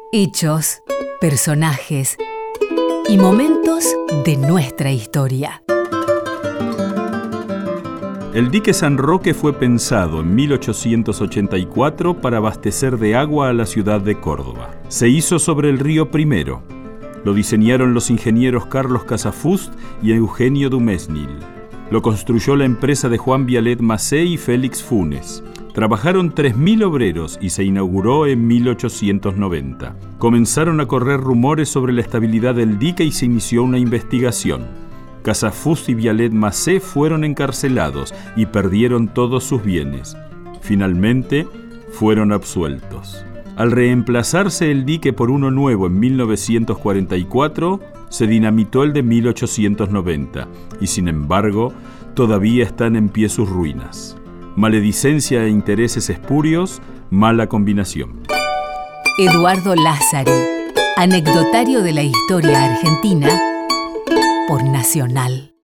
Hechos, personajes y momentos de nuestra historia. El dique San Roque fue pensado en 1884 para abastecer de agua a la ciudad de Córdoba. Se hizo sobre el río Primero. Lo diseñaron los ingenieros Carlos Casafust y Eugenio Dumesnil. Lo construyó la empresa de Juan Vialet Macé y Félix Funes. Trabajaron 3.000 obreros y se inauguró en 1890. Comenzaron a correr rumores sobre la estabilidad del dique y se inició una investigación. Casafust y Vialet Macé fueron encarcelados y perdieron todos sus bienes. Finalmente, fueron absueltos. Al reemplazarse el dique por uno nuevo en 1944, se dinamitó el de 1890 y, sin embargo, todavía están en pie sus ruinas. Maledicencia e intereses espurios, mala combinación. Eduardo Lázari, anecdotario de la historia argentina por Nacional.